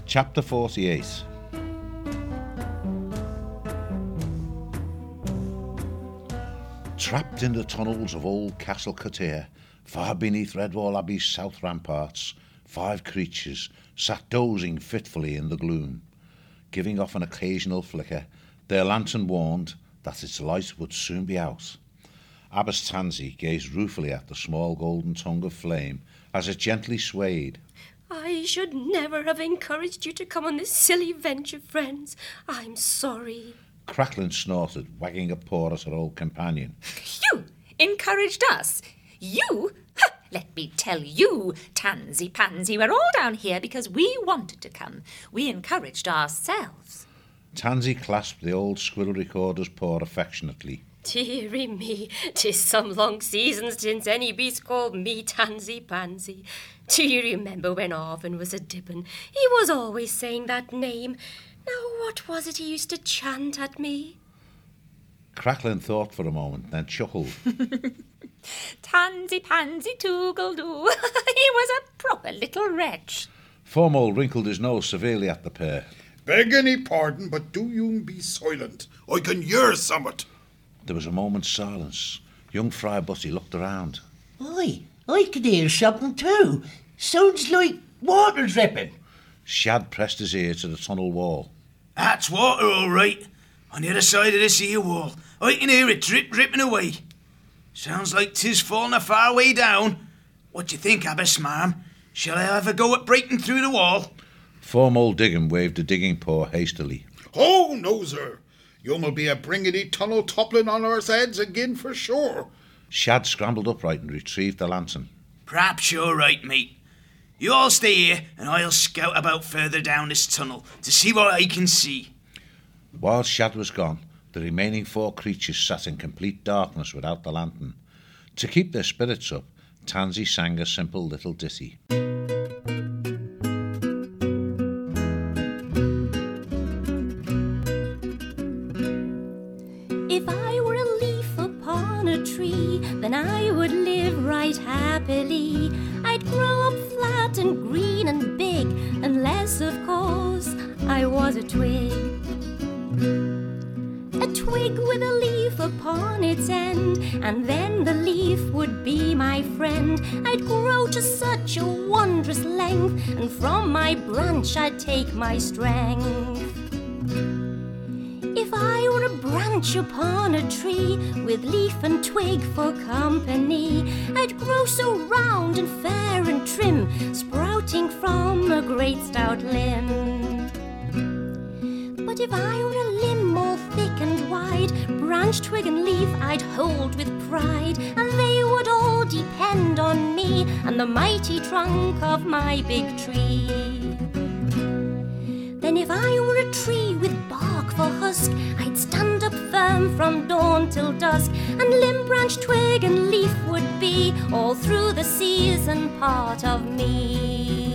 Chapter 48. Trapped in the tunnels of old Castle Cottere, far beneath Redwall Abbey's south ramparts, 5 creatures sat dozing fitfully in the gloom. Giving off an occasional flicker, their lantern warned that its light would soon be out. Abbess Tansy gazed ruefully at the small golden tongue of flame as it gently swayed. I should never have encouraged you to come on this silly venture, friends. I'm sorry. Cracklin snorted, wagging a paw at her old companion. You encouraged us? You? Ha! Let me tell you, Tansy Pansy, we're all down here because we wanted to come. We encouraged ourselves. Tansy clasped the old squirrel recorder's paw affectionately. Dearie me, 'tis some long seasons since any beast called me Tansy Pansy. Do you remember when Arvin was a dippin'? He was always saying that name. Now, what was it he used to chant at me? Cracklin thought for a moment, then chuckled. Tansy Pansy Toogle-doo. He was a proper little wretch. Foremold wrinkled his nose severely at the pair. Beg any pardon, but do you be silent. I can hear summat. There was a moment's silence. Young Friar Bussy looked around. I could hear something too. Sounds like water dripping. Shad pressed his ear to the tunnel wall. That's water, all right. On the other side of this here wall. I can hear it dripping away. Sounds like 'tis falling a far way down. What do you think, Abbess, ma'am? Shall I have a go at breaking through the wall? Foremold Diggum waved a digging paw hastily. Oh, no, sir. You will be a bringing the tunnel toppling on our heads again for sure. Shad scrambled upright and retrieved the lantern. Perhaps you're right, mate. You all stay here, and I'll scout about further down this tunnel to see what I can see. While Shad was gone, the remaining 4 creatures sat in complete darkness without the lantern. To keep their spirits up, Tansy sang a simple little ditty. If I were a leaf upon a tree, then I would live right happily. I'd grow up flat and green and big, unless, of course, I was a twig. A twig with a leaf upon its end, and then the leaf would be my friend. I'd grow to such a wondrous length, and from my branch I'd take my strength. If I were a branch upon a tree, with leaf and twig for company, I'd grow so round and fair and trim, sprouting from a great stout limb. But if I were a limb all thick and wide, branch, twig and leaf I'd hold with pride, and they would all depend on me and the mighty trunk of my big tree. Then if I were a tree with bark for husk, I'd stand up firm from dawn till dusk, and limb, branch, twig and leaf would be all through the season part of me.